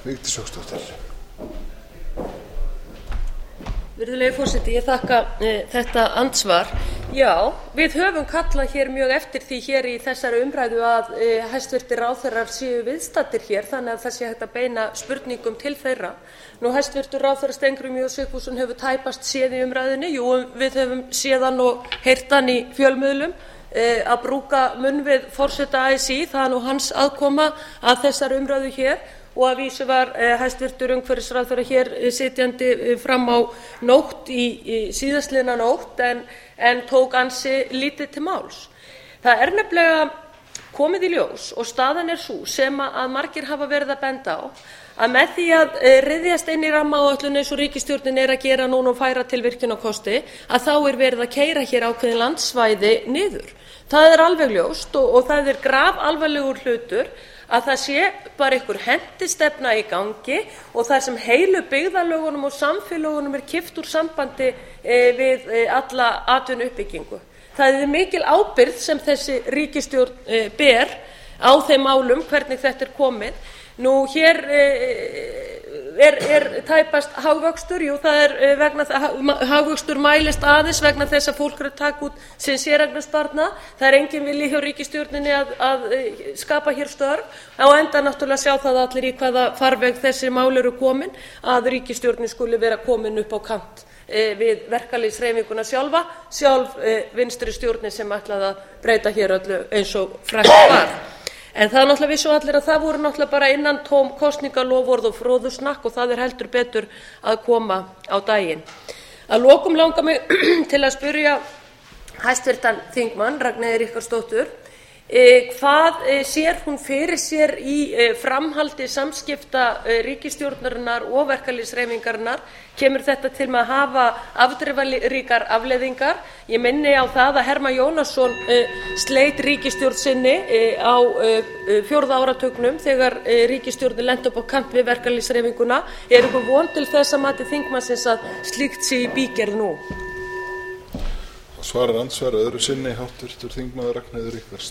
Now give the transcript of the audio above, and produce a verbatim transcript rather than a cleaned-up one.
Vigdís Hauksdóttir. Virðulegi forseti, ég þakka e, þetta andsvar. Já, við höfum kallað hér mjög eftir því hér í þessari umræðu að e, hæstvirtir ráðherrar séu viðstaddir hér þannig að það sé hægt að beina spurningum til þeirra. Nú hæstvirtur ráðherra Steingrímur J Sigfússon hefur tæpast séð í umræðunni. Jú, við höfum séð hann og heyrt hann í fjölmiðlum e, að brúka munn við forseta A S í, það er nú hans aðkoma að þessari umræðu hér. Og að vísu var eh, hæstvirtur umhverfisráðherra hér eh, sitjandi eh, fram á nótt í, í síðastliðna nótt en, en tók ansi lítið til máls. Það er nefnilega komið í ljós og staðan er sú sem að margir hafa verið að benda á að með því að eh, ryðjast inn í rammaáætlun eins og ríkisstjórnin er að gera núna og færa til virkjunarkosti að þá er verið að keyra hér ákveðin landsvæði niður. Það er alveg ljóst og, og það er grafalvarlegur hlutur að það sé bara einhver hentistefna í gangi og þar sem heilu byggðarlögunum og samfélögunum er kippt úr sambandi e, við e, alla atvinnuuppbyggingu. Það er mikil ábyrgð sem þessi ríkisstjórn e, ber á þeim málum hvernig þetta er komið. Nú hér e, er, er tæpast hagvöxtur, jú það er e, vegna hagvöxtur mælist aðeins vegna þess að fólk er að taka út sinn séreignarsparnað. Það er engin vilji hjá ríkisstjórninni að, að e, skapa hér störf. Á enda náttúrulega sjá það allir í hvaða farveg þessi mál eru komin að ríkisstjórnin skuli vera komin upp á kant e, við verkalýðshreyfinguna sjálfa, sjálf e, vinstri stjórnin sem ætlaði að breyta hér öllu eins og frægt var. En það er náttúrulega vissu allir að það voru náttúrulega bara innantóm kosningaloforð og froðusnakk og það er heldur betur að koma á daginn. Að lokum langar mig til að spyrja hæstvirtan þingmann Ragnheiði Ríkharðsdóttur e, hvað e, sér hún fyrir sér í e, framhaldi samskipta e, ríkisstjórnarinnar og verkalýðshreyfingarinnar. Kemur þetta til með að hafa afdrifaríkar afleiðingar? Ég minni á það að Hermann Jónasson uh, sleit ríkisstjórn sinni uh, á uh, fjórða áratugnum þegar uh, ríkisstjórnin lenti upp á kant við verkalýðshreyfinguna. Er ykkur von til þess að mati þingmannsins að slíkt sé í bígerð nú? Svarar andsvar öðru sinni háttvirtur þingmaður Ragnheiður Ríkharðsdóttir.